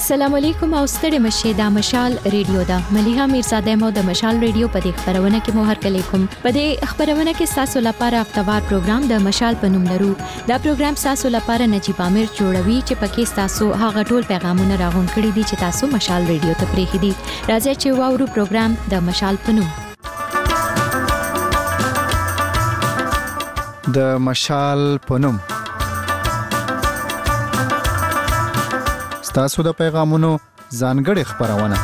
السلام علیکم او ستړي مشه د مشال ریډیو دا مليها میرزاده مو د مشال ریډیو په دې خبرونه کې مو هر کله کوم په دې خبرونه کې تاسو لپاره هفتوار پروګرام د مشال په نوم لرو. دا پروګرام تاسو لپاره نجيب امیر جوړوي چې پکې تاسو هغه ټول پیغامونه راغون کړي دي چې تاسو مشال ریډیو ته پریږدي. راځي چې واورو پروګرام د مشال په نوم. د مشال په نوم تاسو د پیغامونو ځانګړي خبرونه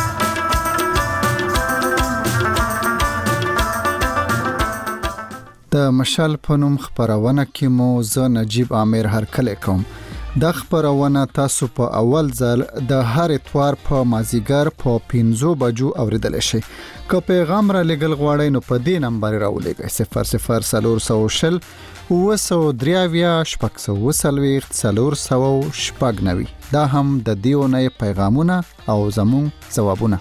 د مشال په نوم خبرونه کې مو زه نجيب امیر هر کله کوم. د خبرونه تاسو په اول ځل د هر اتوار په مازیګر په 5 بجو اوریدل شي. که پیغام را لګل غواړئ نو په دې نمبر راولېږئ 0040 وسو شپږ سوه دا هم د دیونه پیغامونه او زمون ځوابونه.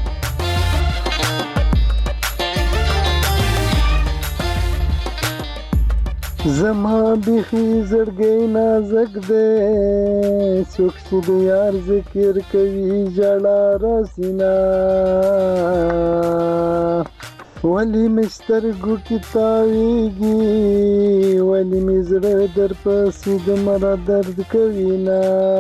زما بخي زړګي نازک دې څوک چې د یار ذکر کوي جړا راسینا ولی مستر ګو کتاویږي ولی مزړه در پسې د مرا درد کوي نا.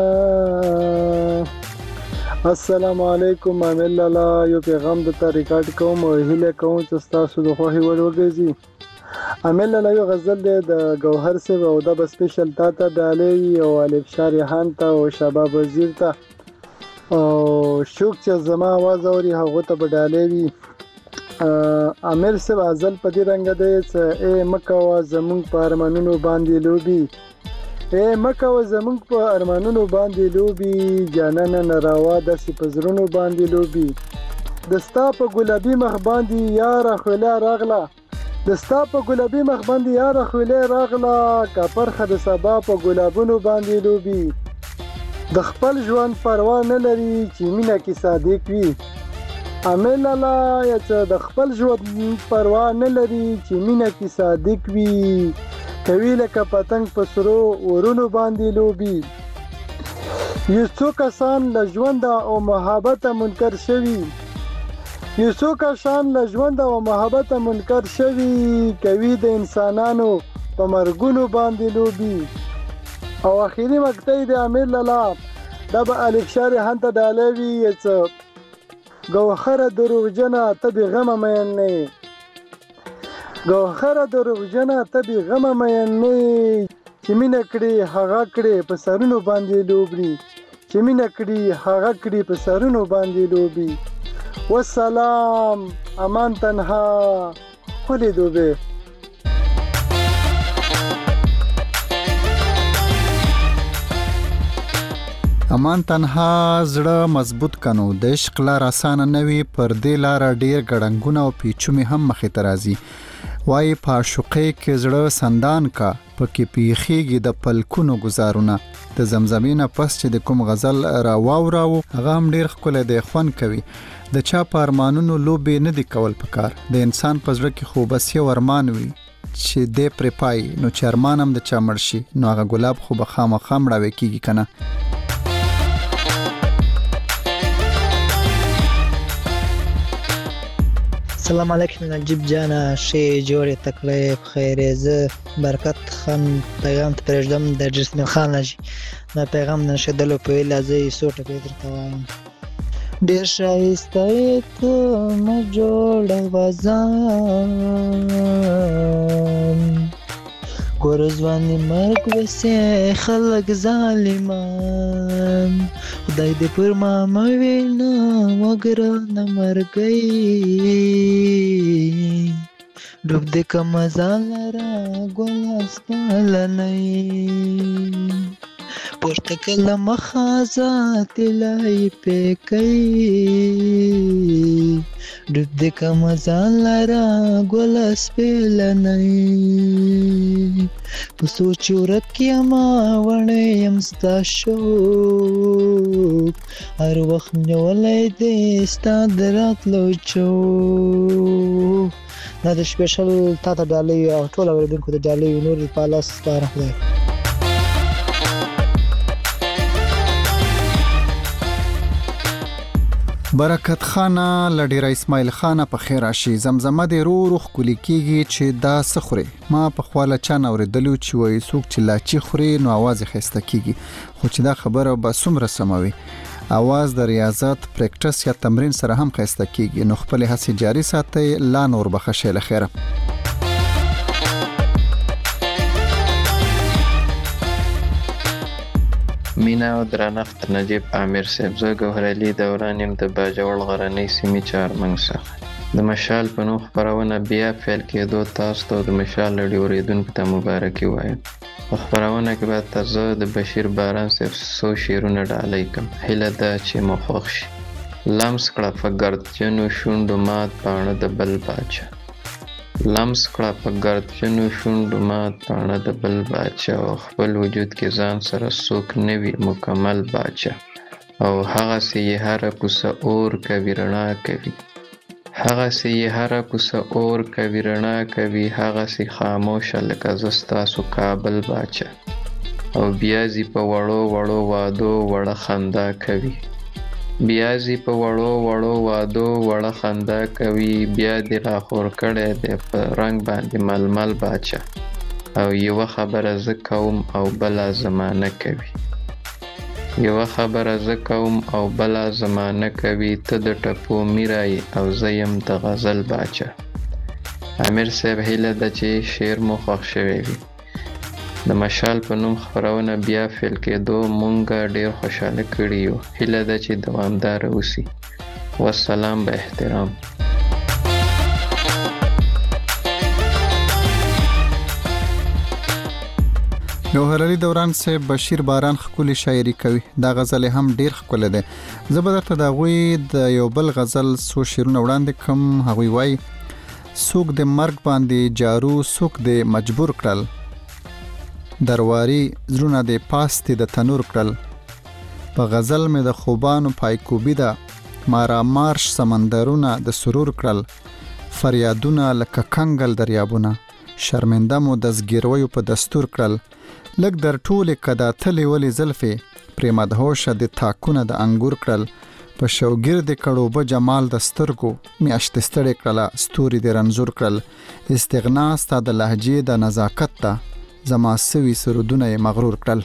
السلام علیکم امل الله یو پیغام د تا ریکارډ کوم او هیله کوم چې تاسو د خوښي وړ وګرځي. امل الله یو غزل دی د گوهر سیب او دا به سپیشل تا ته ډالې او الف شارحان ته او شباب وزیر ته او شوق چې زما आवाज اوري هغه ته به ډالې وي. امیر سب ازل په دې رنګ دی چې ای مکه زمونږ په ارمانونو باندې لوبي ای مکه زمونږ په ارمانونو باندې لوبي جانانه نراوا د سپزرونو باندې لوبي دستا په ګلابي مخ باندې یار خوله راغله دستا په ګلابي مخ باندې یار خوله راغله کپرخه د سبا په ګلابونو باندې لوبي د خپل ژوند پروا نه لري چې مینه کې صادق وي. امل الله یا چې د خپل ژوند پروا نه لري چې مینه کې صادق وي کوي لکه پتنګ په سرو ورونو باندې لوبي. یو څو کسان له ژوند او محبت منکر شوي یو څو کسان له ژوند او محبت منکر شوي کوي د انسانانو په مرګونو باندې لوبي. او اخیری مقطع د امل الله دا به الف شارحان ته ډالوي چې گوهر دروغجنه تبی غم مین نه گوهر دروغجنه تبی غم مین نه چې مینه کړي هغه کړي په سرونو باندې لوبري چې مینه کړي هغه کړي په سرونو باندې لوبي. والسلام امان تنها خلی دوبه. امان تنها زړه مضبوط کنو د عشق لار آسان نه وي پر دې لار ډیر ګړنګونه او پیچومي هم مخې ته راځي. وای په عاشقۍ کې زړه سندان کا پکې پیخیږي د پلکونو گزارونه د زمزمینه پس چې د کوم غزل را واوراو هغه هم ډیر ښکلی دی خوند کوي. د چا په ارمانونو لوبې نه دی کول پکار د انسان په زړه کې خو بس یو ارمان وي چې دې پرې پای نو چې ارمان هم د چا مړ شي نو هغه ګلاب خو به خامخا مړاوی کیږي کنه. السلام علیکم نجیب جانا شی جوړې تکړه بخیر زه برکت خان پیغام ته پرېږدم د جسم خان نجی دا پیغام نشدلو په لازم سوټه پیتر کوم ډېر شایسته ته ما جوړ وزان ګورځواني مرګ وسه خلک ظالمان خدای دې پر ما موینا وګرانه مرګي ډوب دې کم زالرا ګل اسپلنې پورته کله مخازات لای پکې ډوب دې کم زالرا ګل اسپلنې په سوچ ورکه ما وړې يم ستا شوق هر وخت نیولې دې ستا دراتلو چو دا د سپیشل تا ته ډالۍ او ټول اوریدونکو ته ډالۍ نور په لاس سپاره خدای. برکت خانه لډیر اسماعیل خانه په خیر راشي. زمزمه د روح کلی کیږي چې دا سخوري. ما په خواله چا اوریدلو چې وای څوک چې لاچی خوري نو आवाज خسته کیږي، خو چې دا خبره به څومره سموي. आवाज د ریاضت پریکټس یا تمرین سره هم خسته کیږي، نو خپل هڅې جاری ساتئ. لا نور بخښه له خیره. مینا او درنښت نجیب عامر صاحب، زه ګوهرعلي دوران یم د باجوړ غرنۍ سیمې چهارمنګ څخه. د مشال په نوم خپرونه بیا پیل کېدو تاسو ته د مشال رادیو اورېدونکو ته مبارکي وایم. په خپرونه کې به تاسو د بشیر باران صاحب څو شعرونه ډالۍ کړم. هیله ده چې مو خوښ شي. لمس کړه په ګردجنو شونډو مات پاڼه د بل باچا، لمس کړه په ګردجنو شونډو مات پاڼه د بل باچا، او خپل وجود کې ځان سره څوک نه وي مکمل باچا. او هغسې یې هره کوڅه اور کوي رڼا کوي، هغسې یې هره کوڅه اور کوي رڼا کوي، هغسې خاموشه لکه زه ستاسو کابل باچا. او بیا ځي په وړو وړو وادو وړه خندا کوي، بیا ځي په وړو وړو وادو وړه خندا کوي، بیا دې راخور کړی دی په رنګ باندې ململ باچا. او یوه خبره زه کوم او بله زمانه کوي، یوه خبره زه کوم او بله زمانه کوي، ته د ټپو میرای او زه یم د غزل باچا. امیر صاحب هیله ده چې شعر مو خوښ شوی وي. د مشال په نوم خپرونه بیا فعل کېدو مونږه ډیر خوشاله کړي یو. هیله ده چې دوامدار اوسي. والسلام به احترام. ګوهرعلي دوران صاحب بشیر باران خپل شاعري کوي. دا غزل هم ډیر ښکلی دی. زه به درته د هغوی د یو بل غزل څو شعرونه وړاندې کوم. هغوی وایي څوک د مرګ باندې جارو څوک د مجبور کړل، درواري زړونه د پاستې د تنور کړل، په غزل مې د خوبانو پایکوبي ده، مارا مارش سمندرونه د سرور کړل، فریادونه لکه کنګل دریابونه، شرمنده مو د زګیرویو په دستور کړل، لږ در ټولې کدا تلې ولې زلفې پرې مدهوشه د تاکونه د انګور کړل، په شوګرد کړوبه جمال د سترګو میاشتې ستړې کړله، ستوري د رنځور کړل، استغنا ستا د لهجې د نزاکت ته زما سوي سرودونه یې مغرور کړل.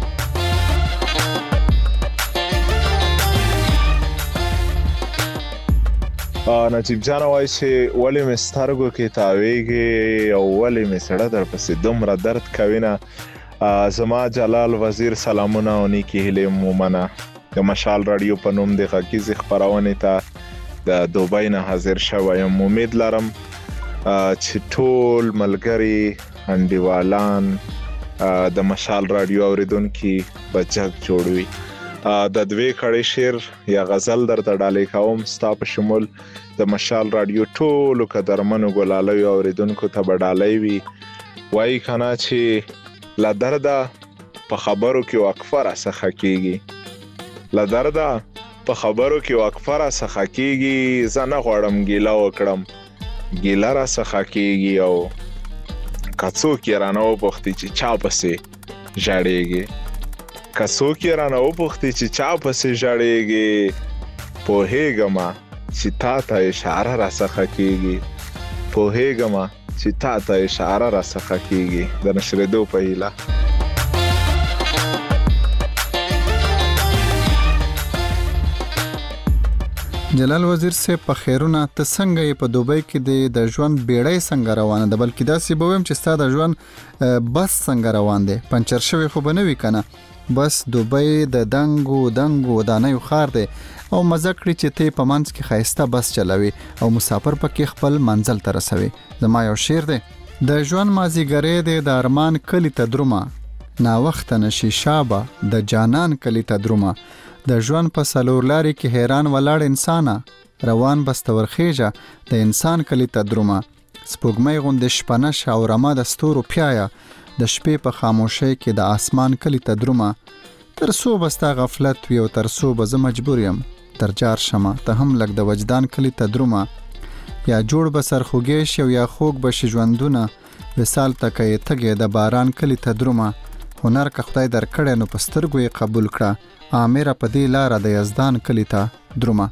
نجیب جان وایي چې ولې مې سترګو کې تاویږي او ولې مې سړه در پسې دومره درد کوي نه. زما جلال وزیر سلامونه او نیکې هیلې مومنه. د مشال رادیو په نوم د غږیزې خپرونې ته د دوبۍ نه حاضر شوی یم. امید لرم چې ټول ملګري انډیوالان د مشال رادیو اوریدونکي به جګ جوړوي. د دوی کړي شعر یا غزل درته ډالۍ کوم ستا په شمول د مشال رادیو ټولو قدرمنو ګلالیو اوریدونکو ته به ډالۍ وي. وایي کنه چې له درده په خبرو کې وقفه راڅخه کېږي، له درده په خبرو کې وقفه راڅخه کېږي، زه نه غواړم ګیله وکړم ګیله راڅخه کېږي. او که څوک یې رانه وپوښتي چې چا پسې ژړېږي، که څوک یې رانه وپوښتي چې چا پسې ژړېږي، پوهېږمه چې تا ته اشاره راڅخه کېږي، پوهېږمه چې تا ته اشاره راڅخه کېږي. د نشرېدو په هیله. جلال وزیر صاحب په خیرونه، ته څنګه یې په دوبۍ کې د ژوند بیړۍ څنګه روانه ده؟ بلکې داسې به ویم چې ستا د ژوند بس څنګه روان دی؟ پنچر شوی خو به نه وي که نه؟ بس دوبۍ د دنګو ودانیو ښار دی او مزه کړي چې ته په منځ کې ښایسته بس چلوي او مسافر پکې خپل منزل ته رسوي. زما یو شعر دی: د ژوند مازیګری دی د ارمان کلی ته درومه، ناوخته نشي شابه د جانان کلی ته درومه، د ژوند په څلور لارې کې حیران ولاړ انسانه، روان بستور خیجه د انسان کلی ته درومه، سپوږمۍ غوندې شپنه شه او رمه د ستورو پیایه، د شپې په خاموشۍ کې د آسمان کلی ته درومه، تر څو به ستا غفلت وي او تر څو به زه مجبور یم در جار شمه، ته هم لږ د وجدان کلی ته درومه، یا جوړ به سرخوږی شي او یا خوږ به شي ژوندونه، وصال ته که یې تږې د باران کلی ته درومه، هنر که خدای درکړی نو په سترګو یې قبول کړه. عامره په دې لاره د یزدان کلي ته درومه.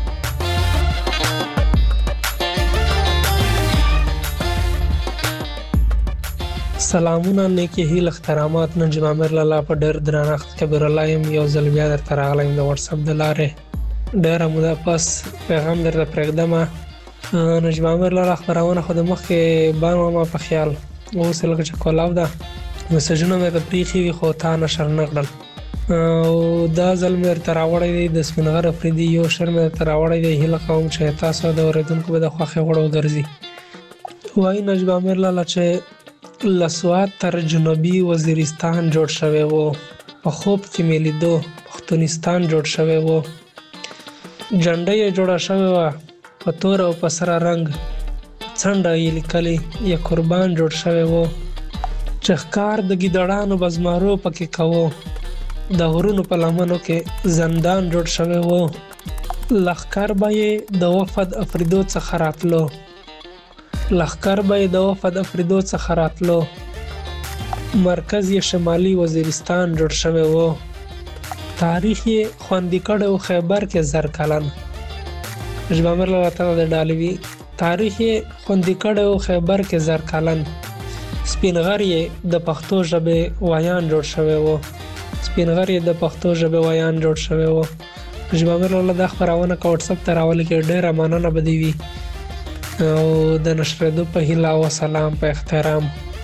سلامونه، نیکی هیله، احترامات. نجم عامر لالا په ډېر درنښت کبیر الله یم یو ځل بیا درته راغلی یم د واتساپ د لارې. ډېره موده پس پیغام درته پرېږدمه. نجم عامر لالا خپرونه خو د مخکې بان ومه په خیال، اوس یې لکه چې کولاو ده. میسجونه مې ته پرېښي وي خو تا نشر نه کړل. او دا ځل مې درته راوړی دی د سپین غر افریدي یو شعر مې درته راوړی دی. هیله کوم چې تاسو د اورېدونکو به د خوښې وړ وګرځي. وایي نجم عامر لالا چې له سوات تر جنوبي وزیرستان جوړ شوی و، په خوب کې مې لیدو پښتونستان جوړ شوی و. جنډه یې جوړه شوې وه په تور او په سره رنګ، څنډه یې لیکلې یا قربان جوړ شوی و. چې ښکار د ګیدړانو به زمارو پکې کوو، د غرونو په لمنو کې زندان جوړ شوی و. لښکر به یې د وفد افریدو څخه راتلو، لښکر به یې د وفد افریدو څخه راتلو. مرکز یې شمالي وزیرستان جوړ شوی و. تاریخ یې خوندي کړی و خیبر کې زر کلن. نجم عامر لالا ته د ډالوي تاریخ یې خوندي کړی و خیبر کې زر کلن. سپین غر یې د پښتو ژبې ویان جوړ شوی و. سپین غر یې د پښتو ژبې ویان جوړ شوی و. نجم عامر لالا دا خپرونه که واتساپ ته راولګي ډېره مننه به دې وي او د نشرېدو په هیله او سلام په احترام.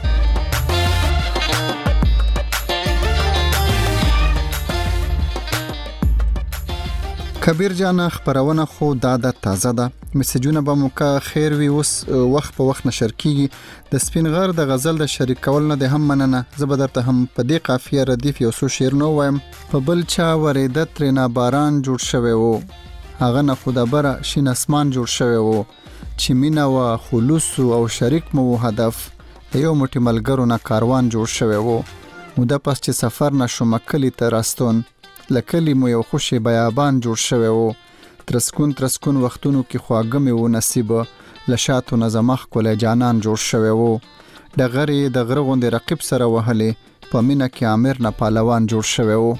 کبیر جان خبرونه خو دا د تازه ده. میسجونه به مو که خیر وي اوس وخت په وخت نشر کیږي. د سپین غر د غزل د شریک کول نه د هم مننه. زه به درته هم په دې قافیه ردیف یو څو شعرونه ووایم. په بل چا ورېده ترېنه باران جوړ شوی و، هغه نه خو د بره شین اسمان جوړ شوی و. چې مینه و خلوص او شریک مو هدف، د یو موټي ملګرو نه کاروان جوړ شوی و. موده پس چې سفر نشوم کلی ته راستون، له کلي مو یو خوشې بیابان جوړ شوی و. ترسکون ترسکون وختونو کې خواږه مې و نصیب، له شاتو نه زما ښکلی جانان جوړ شوی و. ډغرې د غره غوندې رقیب سره وهلې، په مینه کې عامر نه پهلوان جوړ شوی و.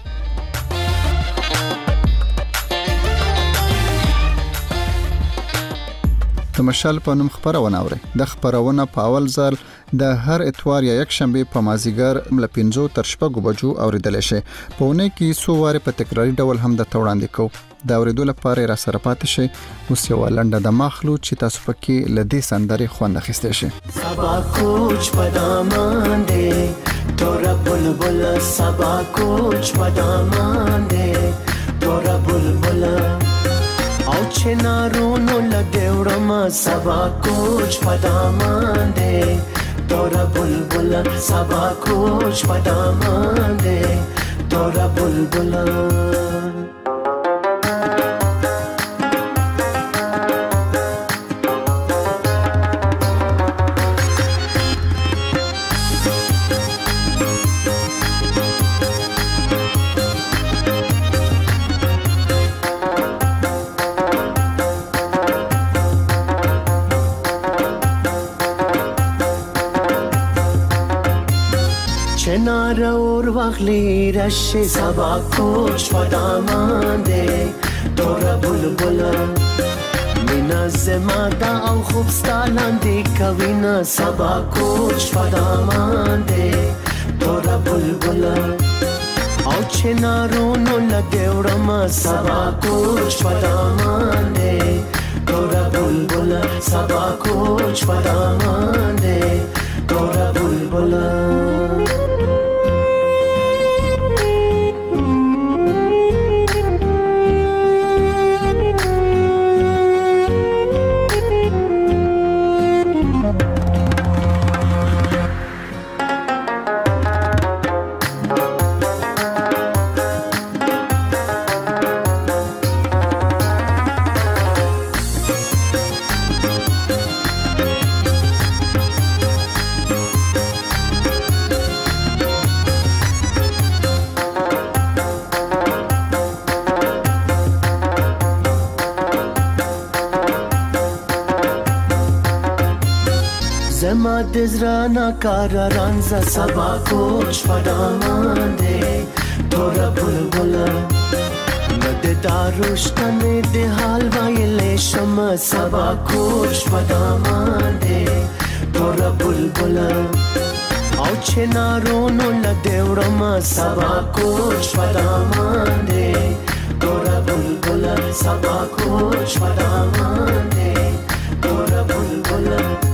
د مشال په نوم خبرونه اوري. د خبرونه په اول ځل د هر اتوار یا یک شنبه په مازیګر ل 5 تر 6 بجو اوریدل شي. په ونه کې څو واره په تکراری ډول هم د توړاندې کو. د اوریدو لپاره را سره پاتې شي. اوس یو لنډه د مخلو چې تاسو پکې لدې سندري خوند اخیسته شي. سبا کوچ پدامان دې تورا بلبل، سبا کوچ پدامان دې تورا بلبل، او چې نارونو لګوړم سبا کوچ پدامان دې تورا بلبل، سبا کوچ پدامان دې تورا بلبل. چنار اور واخلی رش سبا کوچ پدامان دې تورا بلبل، مینا زما دا او خوب ستالاندې کوینا سبا کوچ پدامان دې تورا بلبل، او چې نارونو لګوړم سبا کوچ پدامان دې تورا بلبل، سبا کوچ پدامان دې تورا بلبل. زما د زړه ناکار رانځه سبا کوچ پدامان دی تور بلبل ند داروشتنه د حال وایلې شم سبا کوچ پدامان دی تور بلبل او چنارونو لدورم سبا کوچ پدامان دی تور بلبل سبا کوچ پدامان دی تور بلبل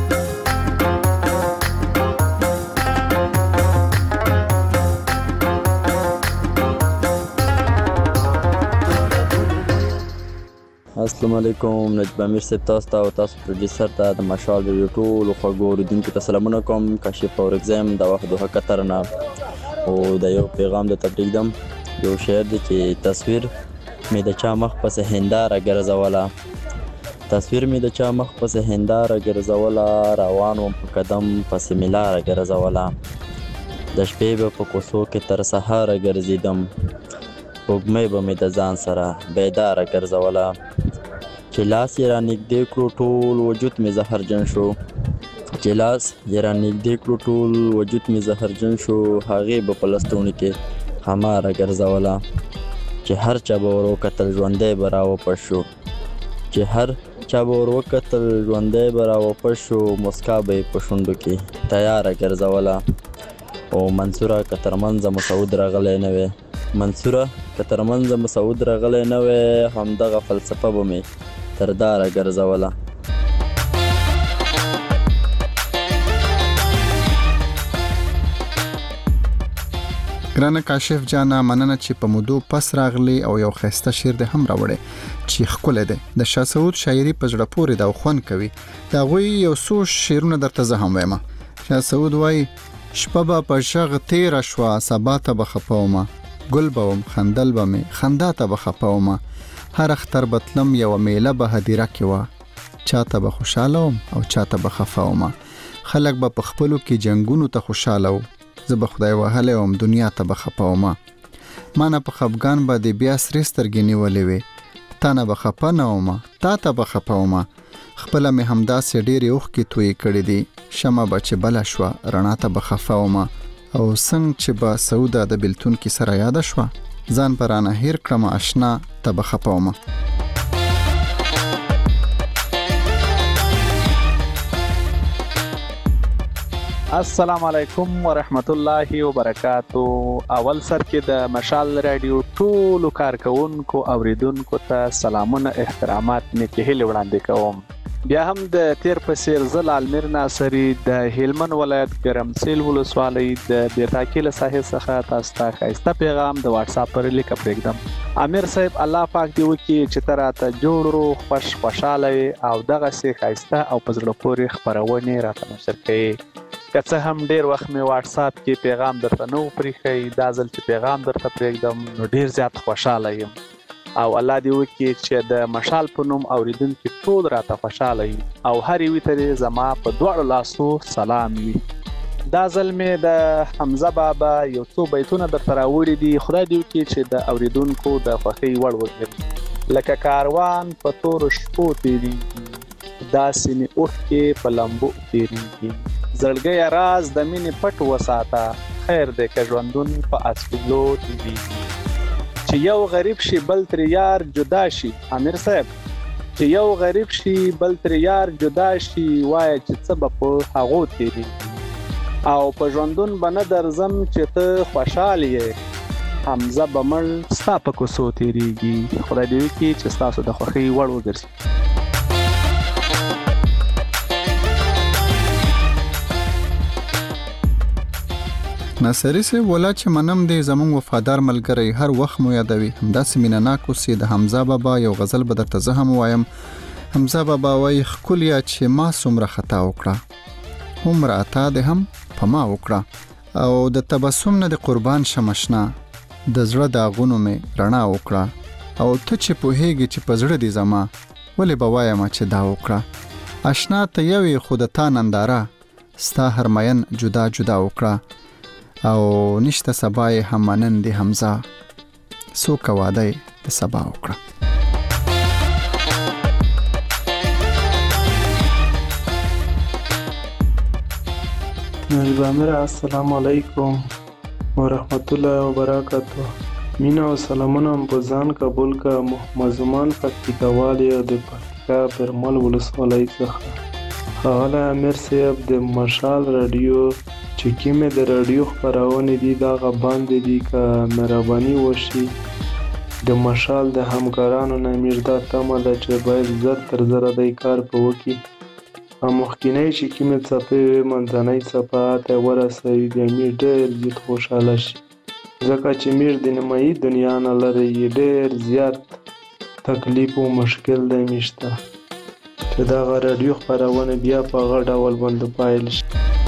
السلام علیکم نجیب امیر صاحب تاسو ته او تاسو پروډوسر ته د مشال ریډیو ټولو خوږو اوریدونکو ته سلامونه کوم. کاشف اورګزم د وخت دوه کتر نه او د یو پیغام د تبریکدم یو شعر دی چې تصویر می د چا مخ پس هنداره ګرځوله تصویر می د چا مخ پس هنداره ګرځوله روان وم په قدم پس میلاره ګرځوله د شپې به په کوڅو کې تر سهاره ګرځیدم وګمې به مې د ځان سره بیداره ګرځوله چې لاس یې رانږدې کړو ټول وجود مې زهرجن شو چې لاس یې رانږدې کړو ټول وجود مې زهرجن شو هغې به په لستوڼي کې هماره ګرځوله چې هر چا به ور وکتل ژوندی به راوپړ شو چې هر چا به ور وکتل ژوندی به راوپړ شو مسکا به یې په شونډو کې تیاره ګرځوله او منصوره که تر منځه مسعود راغلی نه وی منصوره که تر منځه مسعود راغلی نه وی همدغه فلسفه به مې تر داره ګرځوله ګرانه کاشف جانا مننه چې په مودو پس راغلی او یو خسته شعر د هم راوړی چې ښکلی دی د شاه سعود شاعري په زړه پورې ده او خوند کوي د هغوی یو څو شعرونه درته زه هم وایم. شاه سعود وایي شپه به په ژغ تیره شوه سبا ته به خفه ومه ګل به وم خندل به مې خندا ته به خفه ومه هر اختر به تلم یوه میله به هدیره کې وه چاته به خوشحاله وم او چاته به خفه ومه خلک به په خپلو کې جنګونو ته خوشحاله و زه به خدای وهلی وم دنیا ته به خفه ومه ما نه په خفګان به دې بیا سرې سترګې نیولې وې تا نه به خفه نه ومه تا ته به خفه ومه خپله مې همداسې ډېرې اوښکې تویې کړې دي شمه به چې بله شوه رڼا ته به خفه ومه او څنګه چې به سعوده د بېلتون کیسه را یاده شوه ځان به رانه هیر کړم اشنا ته به خفه ومه. السلام علیکم ورحمت الله وبرکاتو. اول سر کې د مشال رادیو ټولو کارکونکو اوریدونکو ته سلامونه احترامات نیکې هیلې وړاندې کوم. بیا هم د تیر په څیر زه لالمیر ناصري د هلمند ولایت ګرمسیل ولسوالۍ د بیرتاکي له ساحې څخه تاسو ته ښایسته پیغام د واټساپ پر لیکه پرېږدم. امیر صاحب الله پاک دې وکړي چې ته راته جوړ روغ خوشحاله او دغسې ښایسته او په زړه پورې خپرونې راته نشر کړې. که څه هم ډېر وخت مې واټساپ کې پیغام درته نه و پرېښی دا ځل چې پیغام درته پرېږدم نو ډېر زیات خوشحاله یم او الله دې وکړي چې د مشال په نوم اوریدونکي ټول راته خوشحاله وي او هر یوې ته دې زما په دواړو لاسو سلام وي. دا ځل مې د حمزه بابا یو څو بیتونه درته راوړي دي خدای دې وکړي چې د اوریدونکو د خوښۍ وړ وګرځي. لکه کاروان په تورو شپو تېرېږي داسې مې اوښکې په لمبو تېرېږي زړګیه راز د مینې پټ وساته خیر دی که ژوندون په اسپیلو تېرېږي چې یو غریب شي بل تر یار جدا شي. امیر صاحب چې یو غریب شي بل تر یار جدا شي وایه چې څه به په هغو تېرېږي او په ژوندون به نه درځم چې ته خوشحال یې حمزه به مړ ستا په کوڅو تېرېږي. خدای دې وکړي چې ستاسو د خوښۍ وړ وګرځي. ناصري صاحب ولا چې منم دی زمون وفادار ملګری هر وخت مو یادوي همداسې مینه ناک اوسې د حمزه بابا یو غزل به درته زه هم وایم. حمزه بابا وایي ښکلیا چې ما څومره خطا وکړه هومره عطا دې هم په ما وکړه او د تبسم نه د قربان شم اشنا د زړه داغونو مې رڼا وکړه او ته چې پوهېږې چې په زړه دې زما ولې به وایم چې دا وکړه اشنا ته یوې خو د تا ننداره ستا هر مین جدا جدا وکړه او نشته سبا یې هم منن دی حمزه څوک واده د سبا وکړه. نجیب امیر السلام علیکم ورحمت الله وبرکاته. مینا او سلامونه په ځان قبول کا. محمد زمان پکتیکاوال یو د پکتیکا پرمل ولسوالۍ څخه. ښاغلی امیر صاحب د مشال رادیو چې کومې د رادیو خپرونې دي دغه باندې دي که مهرباني وشي د مشال د همکارانو نه موږ دا تمه ده چې باید زر تر زره دی کار په وکړي او مخکینۍ چې کومې څپې وې منځنۍ څپه ته ورسوي بیا موږ ډېر زیات خوشحاله شي ځکه چې موږ د نیمایي دنیا نه لرې ډېر زیات تکلیف او مشکل دی موږ ته چې دغه رادیو خپرونه بیا په هغه ډول باندې پایل شي.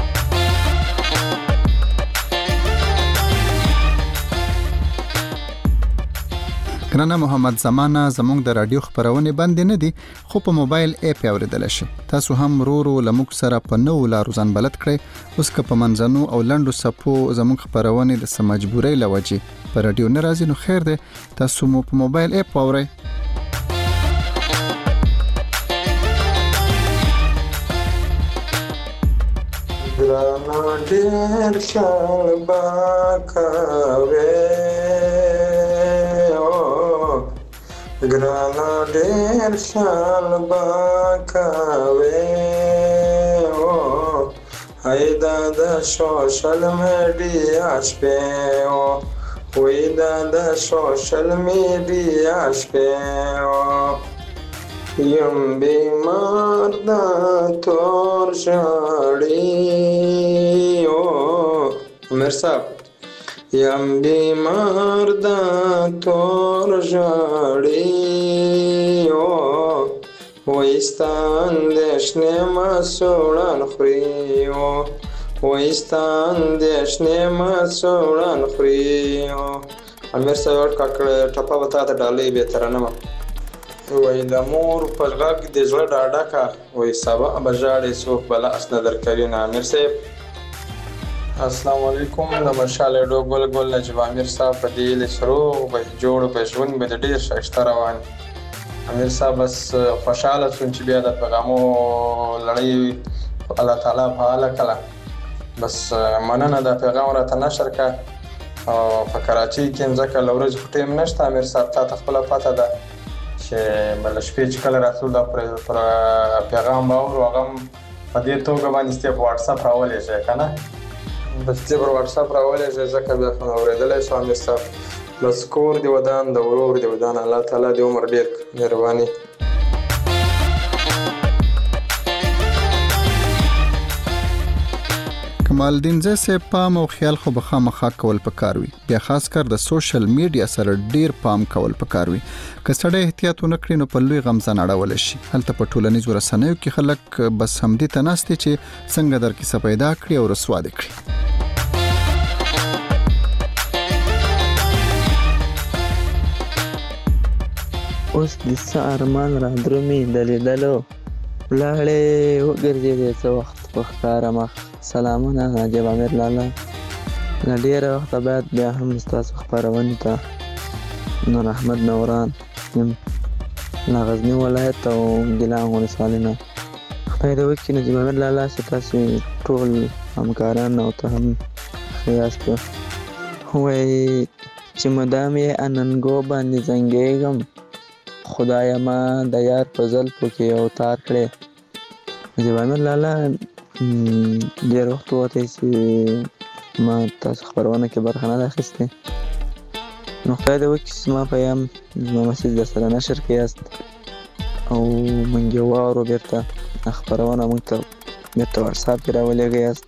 ګرانه محمد زمانه زموږ د رادیو خبرونه بند نه دي خو په موبایل اپ اوریدل شي. تاسو هم ورو لموږ سره په نو لارو ځان بلد کړئ. اوس که په منځنو او لنډو صفو زموږ خبرونه د سمجبورۍ لوجې په رادیو نه راځي نو خیر دی تاسو مو په موبایل اپ اورئ. ګرانه ډېر خیال به کوې ګرانه ډېر خیال به کوې ای دا د سوشل میډیا شپې وای دا د سوشل میډیا شپې یم بیمار د تور ژړې امیر صاحب یم بیمار د تور ژړې وای ستا اندېښنې مسوړن خوري وای ستا اندېښنې مسوړن خوري. امیر صاحب کاکړه ټپه به تا ته ډالۍ بهتره نه وه وای د مور په غږ د زړه ډاډه کا وای سبا به ژاړې څوک به لاس نه درکوي نه. امیر صاحب السلام علیکم د مشال ډو ګل ګل نجیب امیر صاحب په دې هیلې چې روغ به جوړ به ژوند به د ډېر ښایسته روان. امیر صاحب بس خوشحاله شوم چې بیا د پیغامو لړۍ الله تعالی فعاله کړه. بس مننه د پیغام راته نشر کړه او په کراچۍ کې ځکه له ورځې خو ټایم نشته. امیر صاحب تا ته خپله پته ده چې له شپې چې کله راتلو دا پر پیغام به اورو هغه هم په دې توګه باندې ستې په واټساپ راولېږئ که نه بس ستې پر واټساپ راولېږئ ځکه بیا اورېدلی شو. امیر صاحب بس کور دې ودان د ورور دې ودان الله تعالی دې عمر ډېر مهرباني. کمال الدین زه صاحب پام او خیال خو به خامخا کول پکار وي بیا خاص کر د سوشل میډیا سره ډیر پام کول پکار وي که سړی احتیاط ونه کړي نو په لوی غمزن اړول شي. هلته په ټولنیزو رسنیو کې خلک بس همدې ته ناست چې څنګه در کیسه پیدا کړي او رسوا دي کړي. اوس د څه ارمان را درومي د لیدلو لاړې وګرځېدې څه وخت په ښکاره مخ. سلامونه نجیب امیر لالا له ډېره وخته باید بیا هم ستاسو خپرونې ته نور احمد نوران یم له غزني ولایت او ګیلان ولسوالۍ نه. خدای دې وکړي نجیب امیر لالا چې تاسو ټول همکاران او ته هم ښه یاست. وایي چې مدام یې اننګو باندې زنګېږم خدایه ما د یار په زلفو کې اوتار کړې. نجیب امیر لالا ډېر وخت وتی چې ما تاسو خپرونه کې برخه نه ده اخیستې نو خدای دې وکړي چې زما پیام زما مسیج در سره نشر کې یاست او موږ یې واورو بېرته خپرونه موږ ته بېرته واټساپ کې راولېږئ یاست.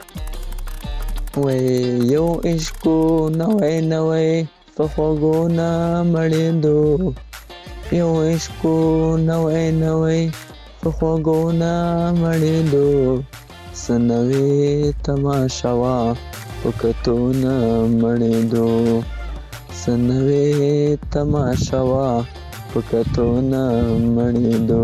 وایي یو عشقو نوی نوی په خوږو نه مړېدو یو عشقو نوی نوی په خوږو نه مړېدو څه نوې تماشه وه په کتو نه مړېدو څه نوې تماشه وه په کتو نه مړېدو.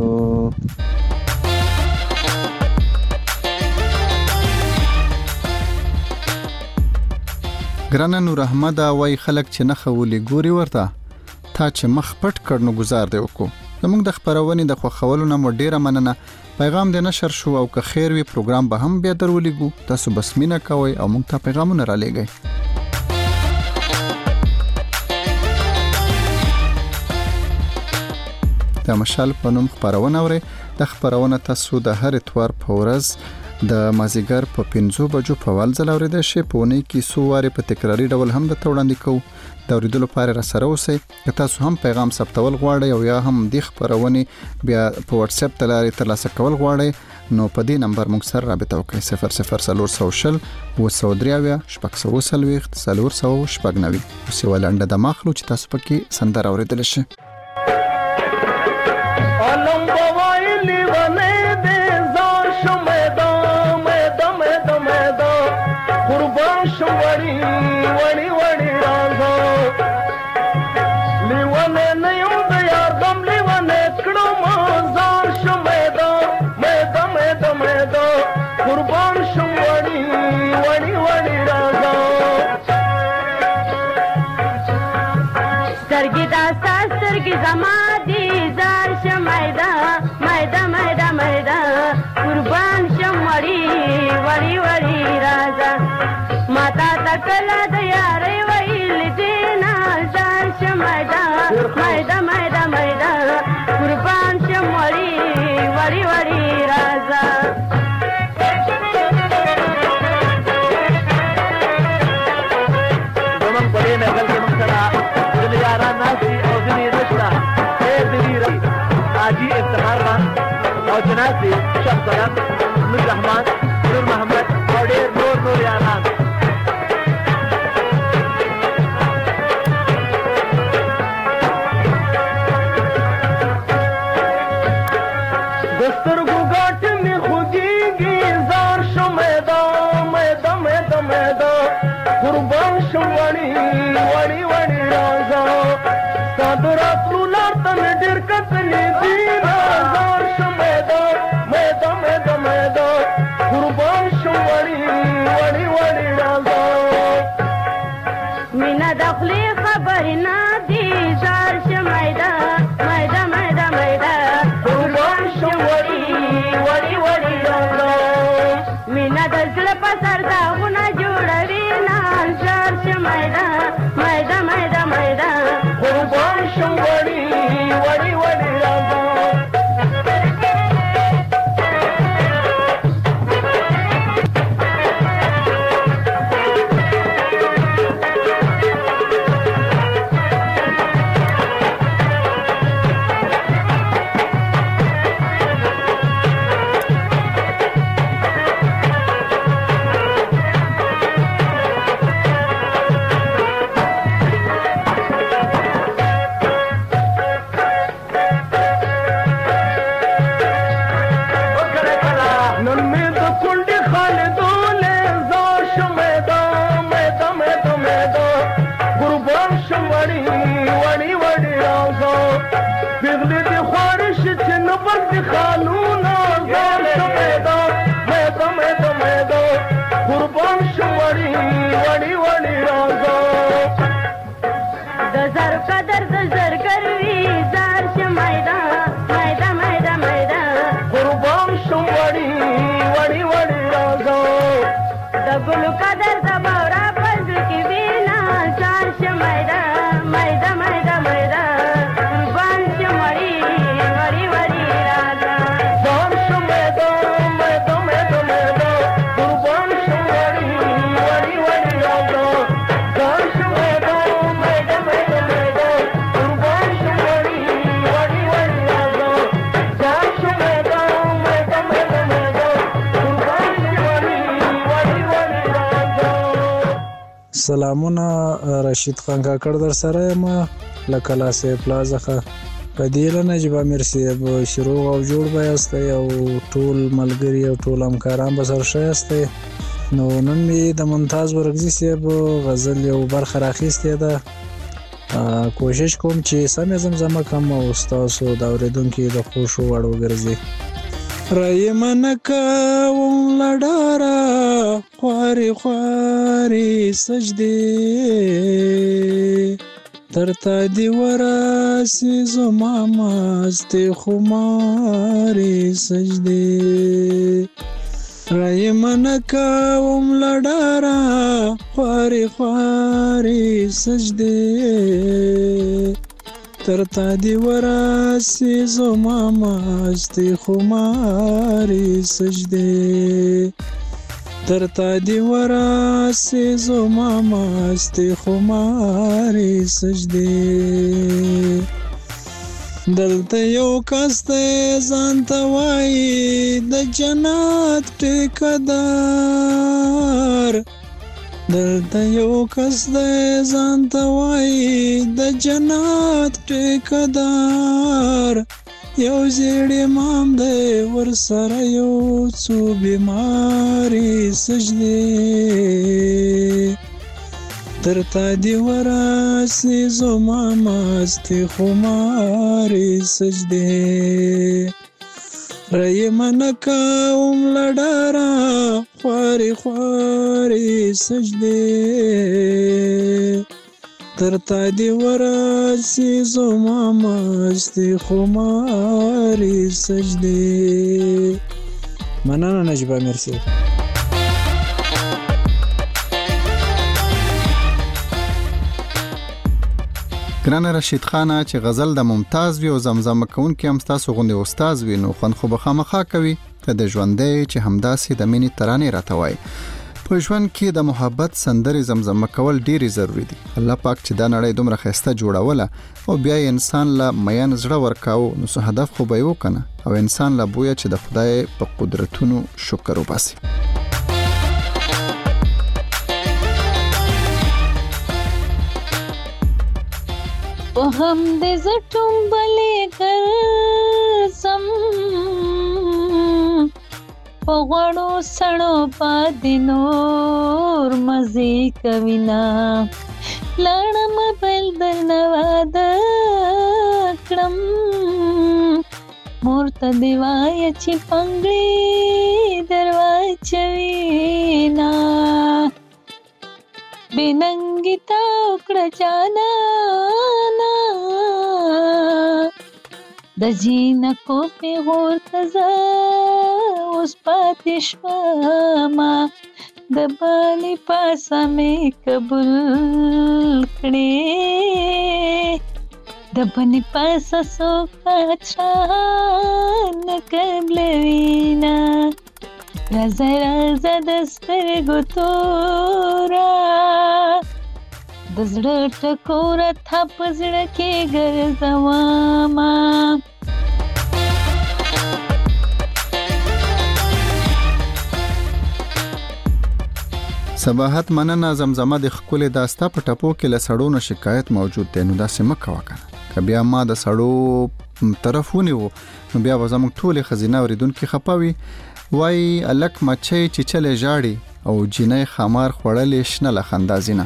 ګرانه نور احمد وای خلک چې نه خولي ګوري ورته تا چې مخ پټ کړ نو گزار دی وکړو زموږ د خبرونې د خوښولو نه مو ډیره مننه. پیغام دې نشر شو او که خیر وي پروګرام به هم بیا درولېږو. تاسو بس مینه کوئ او موږ ته پیغامونه را لېږئ. د مشال په نوم خبرونه اورئ. د خبرونه تاسو د هر اتوار په ورځ د مازیګر په 5 بجو په ول ځل اورېدای شئ. په اونۍ کې څو وارې په تکراري ډول هم د وړاندې کوو. د اورېدلو لپاره را سره اوسئ. که تاسو هم پیغام ثبتول غواړئ او یا هم د خبرونې بیا په واتس اپ تلاري ترلاسه کول غواړئ نو په دې نمبر موږ سره رابطه وکړئ. 00400 203 640 490. اوس یو لنډه د ماخلو چې تاسو پکې سندره اورېدل شئ. کلا د یارې ویل دینا ځان شمایدا مایدا مایدا مایدا قربان شمړی وړي وړي راځه زمون پرې نه غل کې مخړه د یاران ناسي او دې نشتا اے دې ری اجي افتخار او جناسي شخصان نور رحمان نور محمد او ډېر نور یاران سلامونه رشید خان کاکړ در سره یم لکه لاسه پلازخه په دې لنه چې به مرسي شروع او جوړ به یاستئ او ټول ملګري او ټول همکاران به سره ښه یاستئ. نو نن مې د ممتاز ورکزي صاحب غزل یو برخه راخیستې ده. کوشش کوم چې سمې زمزمه کړم او ستاسو د اورېدونکي د خوښو وړ وګرځي. رای منکوم لډاره خواري خواري سجدي ترتا دی ورسی زما مست خماری سجده رای من کوم لډارا خواري خواري سجده ترتا دی ورسی زما مست خماری سجده ترتا دی ورسی زما مست خماری سجده دلته یو کس دی ځان ته وایي د جنت ټیکدار دلته یو کس دی ځان ته وایي د جنت ټیکدار یو زیړ امام دی ورسره یو څو بیماري سجدې ترتا دی ورسی زما مست خماری سجده رای من کوم لډارا خواري خواري سجده ترتا دی ورسی زما مست خماری سجده مننه نجیب امیر صاحب. ګرانه رشید خانه چې غزل د ممتاز وي او زمزمه کوونکی هم ستاسو غوندې استاد وي نو خوند خو به خامخا کوي که د ژوندۍ چې همداسې د مینې ترانې راته وایي. په ژوند کې د محبت سندرې زمزمه کول ډېرې ضروري دي. الله پاک چې دا نړۍ دومره ښایسته جوړوله او بیا یې انسان له مین زړه ورکاو نو څه هدف خو به یې وکنه او انسان له بویه چې د خدای په قدرتونو شکر وباسي. په هم دې زټم بلې ګرځم په غوړو سړو باندې نور مزې کوینا لاړم بل درنه واده کړم مور ته دې وایه چې پنګړې در واچوینا بننګي تا وکړه جانانا د جینکو پیغور ته زه اوس پاتې شومه د بالې پاسه مې قبول کړې د بنې پاسه څوک پاچا نه قبلوینه رازه رازه د سترګو توره د زړه ټکوره تا په زړه کې ګرځومه صباحت مننه زمزمه د ښکلې داستا په ټپو کې له سړو نه شکایت موجود دی نو داسې مه کوه کنه که بیا ما د سړو طرف ونیو نو بیا به زموږ ټولې ښځینه اورېدونکي خفه وي وایي الک مچۍ چیچلې ژاړي او جینۍ خمار خوړلې شنه له خندا ځینه.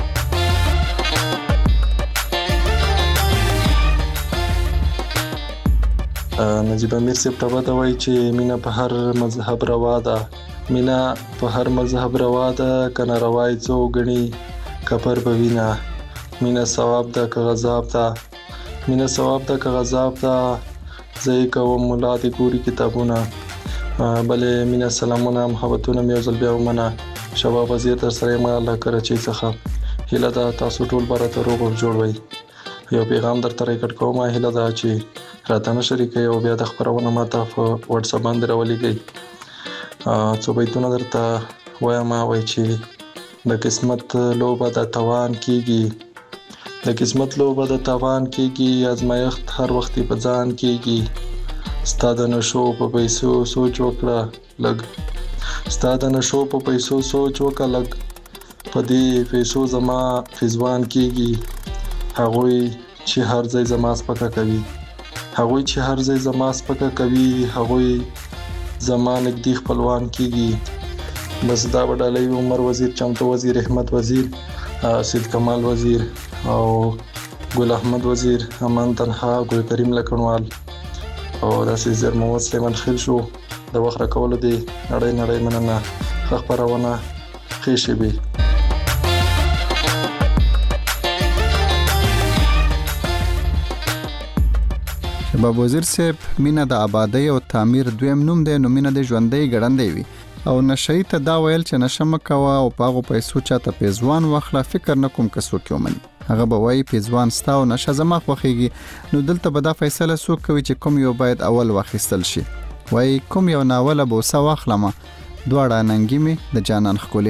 نجیب امیر صاحب ټپه ته وایي چې مینه په هر مذهب روا ده مینه په هر مذهب روا ده که ناروا یې څوک ګڼي کفر به وینه مینه ثواب ده که غذاب ده مینه ثواب ده که غذاب ده زه یې کوم ملا دې ګوري کتابونه بلې مینه سلامونه محبتونه مې یو ځل بیا ومنه شباب وزیر تر سره یم الله کراچۍ څخه هیله ده تاسو ټول به راته روغ جوړ وئ یو پیغام درته ریکارډ کوم هیله ده چې راته نه شریکوئ او بیا د خپرونه ماته په واتساپ باندې راولېږئ څو بیتونه درته وایم وایي چې د قسمت لوبه د توان کیږي د قسمت لوبه د توان کیږي ازمایښت هر وخت په ځان کیږي ستا د نشو په پیسو سوچ وکړه لږ ستا د نشو په پیسو سوچ وکړه لږ په دې پیسو زما فزوان کیږي هغوی چې هر ځای زما سپکه کوي هغوی چې هر ځای زما سپکه کوي هغوی زما نږدې خپلوان کیږي بس دا وډالۍ عمر وزیر چمتو وزیر احمد وزیر سید کمال وزیر او ګل احمد وزیر امان تنها ګل کریم لکنوال او داسې زیر محمد سلیمان خیل شو د وخت راکولو دی نړۍ مننه ښه خپرونه ښې شېبې شباب وزیر صاحب مینه د آبادی او تعمیر دویم نوم دی، نو مینه د ژوندۍ ګړندۍ وي او نشئی ته دا ویل چې نشه مه کوه او په هغو پیسو چاته پیزوان واخله، فکر نه کوم که څوک یې ومني. هغه به وایي پیزوان ستا او نشه زما خوښېږي. نو دلته به دا فیصله څوک کوي چې کوم یو باید اول واخیستل شي. وایي کوم یو ناوله بوسه واخلمه، دواړه ننګي مې د جانان ښکلې.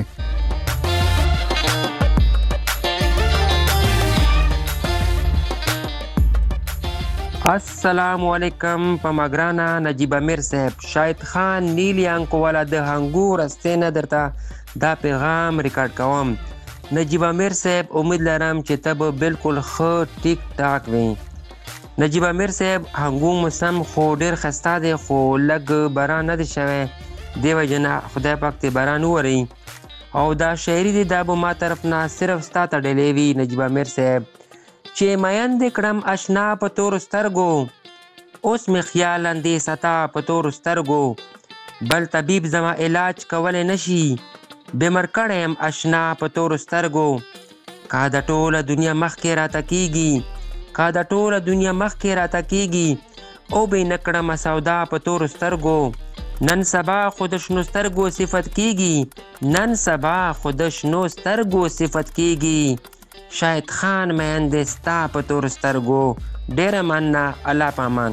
السلام علیکم. په مګرانا نجیب امیر صاحب، شاهد خان نیلی انکو والا د هنګو رستې نه درته دا پیغام ریکارډ کوم. نجیب امیر صاحب امید لرم چې ته به بالکل ښه ټیک ټاک وي. نجیب امیر صاحب هنګو موسم خو ډېر خسته دی، خو لږ باران نه دی شوی، دې وجې نه خدای پاک ته باران ووري. او دا شاعري دی دا به ما طرف نه صرف ستا ته ډلې وي نجیب امیر صاحب، چې مین دې کړم اشنا په تورو سترګو، اوس مې خیال اندې ستا په تورو سترګو، بل طبیب زما علاج کولی نشي، بیمر کړی یم اشنا په تورو سترګو. که د ټوله دنیا مخکې راته کېږي، که د ټوله دنیا مخکې راته کېږي، او به نه کړمه سودا په تورو سترګو. نن سبا خو د شنو سترګو صفت کېږي، نن سبا خو د شنو سترګو صفت کېږي. شاهد خان میندې ستا په تورو سترګو. ډېره مننه، الله پامان.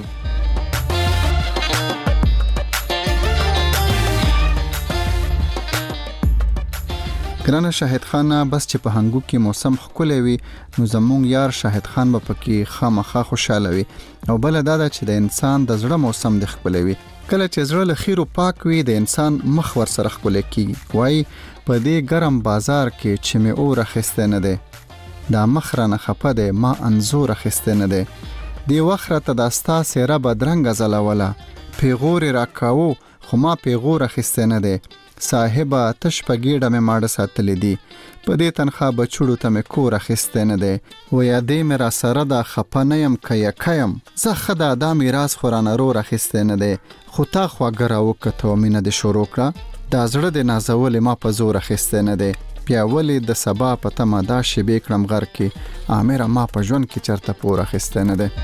ګرانه شاهد خانه، بس چې په هنګو کې موسم ښکلی وي نو زمونږ یار شاهد خان به پکې خامخا خوشحاله وي. او بله دا ده چې د انسان د زړه موسم د ښکلی وي. کله چې زړه له خیرو پاک وي د انسان مخ ورسره ښکلی کېږي. وایي په دې ګرم بازار کې چې مې اور اخیستی نه دی، دا مخ رانه خفه دی ما انځور اخیستی نه دی، دې وخت راته دا ستا څېره بدرنګه ځلوله، پیغور یې راکاوه خو ما پیغور اخیستی نه دی، صاحبه تش په ګېډه مې ماړه ساتلی دي، په دې تنخوا بچوړو ته مې کور اخیستی نه دی، ویادې مې را سره ده خفه نه یم که یکه یم، زه ښه ده دا میراث خو رانه رور اخیستی نه دی، خو تا خواږه راوکته او مینه دې شروع کړه، دا زړه دې نازولې ما په زور اخیستی نه دی، بیا ولې د سبا په تمه دا شیبې کړم غر کې، امره ما په ژوند کې چرته پور اخیستی نه دی.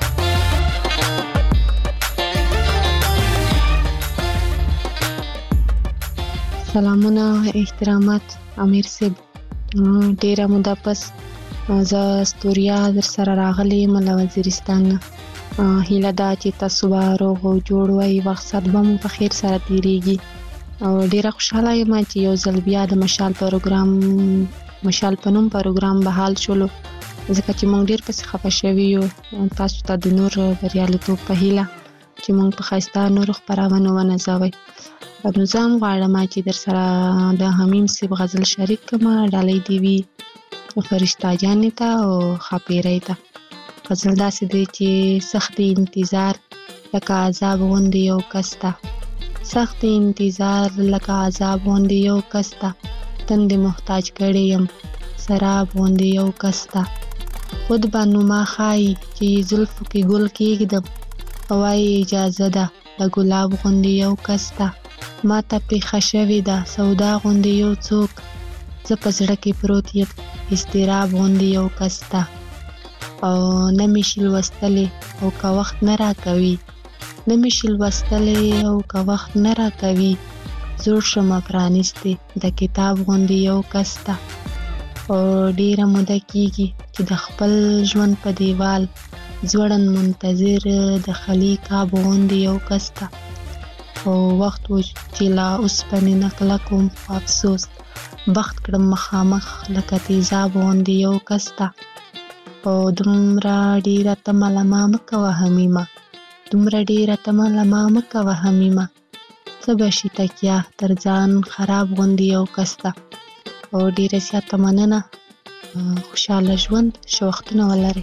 سلامونه احترامات امیر صاحب، ډیره موده پس زه استوریا در سره راغلی یم له وزیرستان نه. هیله ده چې تاسو به روغ او جوړ وئ، وخت ساعت به مو په خیر سره تیریږي. او ډیره خوشحاله یم چې یو ځل بیا د مشال په نوم پروګرام بحال شولو، ځکه چې موږ ډیر پسې خفه شوي یو. تاسو ته د نور بریالیتوب په هیله چې موږ په ښایسته نورو خپرونو ونځوئ. نو زه هم غواړم چې در سره د حمیم صاحب غزل شریک کړمه، ډالۍ دې وي فرشته جانې ته او ښاپیرۍ ته. غزل داسې دی چې سخت انتظار لکه عذاب غوندې یو کس ته، سخت انتظار لکه عذاب غوندې یو کس ته، تندې محتاج کړی یم سراب غوندې یو کس ته، خود به نو ما ښایي چې زلفو کې ګل کېږدم، وایي اجازه ده د ګلاب غوندې یو کس ته، ما ته پیښه شوې ده سودا غوندې یو څوک، زه په زړه کې پروت یم اضطراب غوندې یو کس ته، او نه مې شي لوستلی او که وخت نه راکوي، نه مې شي لوستلی او که وخت نه راکوي، زوړ شمه پرانیستې د کتاب غوندې یو کس ته، او ډیره موده کېږي چې د خپل ژوند په دیوال ځوړند منتظر د خلی کاب غوندې یو کس ته، او وخت و چې لا اوسپنې نقله کوم خو افسوس بخت کړم مخامخ لکه تیزاب غوندې یو کس ته، او دومره ډیره تمه له ما مه کوه حمیمه، دومره ډیره تمه له ما مه کوه حمیمه، څه به شي تکیه تر ځان خراب غوندې یو کس ته. او ډیره زیاته مننه، خوشحاله ژوند، ښه وختونه ولرئ.